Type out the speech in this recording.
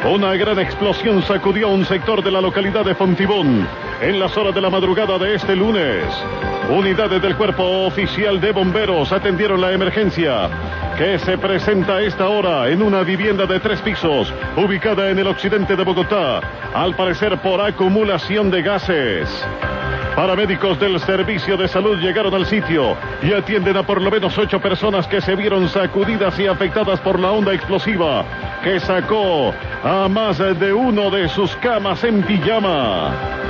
Una gran explosión sacudió un sector de la localidad de Fontibón en las horas de la madrugada de este lunes. Unidades del Cuerpo Oficial de Bomberos atendieron la emergencia que se presenta a esta hora en una vivienda de 3 pisos ubicada en el occidente de Bogotá, al parecer por acumulación de gases. Paramédicos del Servicio de Salud llegaron al sitio y atienden a por lo menos 8 personas que se vieron sacudidas y afectadas por la onda explosiva que sacó a más de uno de sus camas en pijama.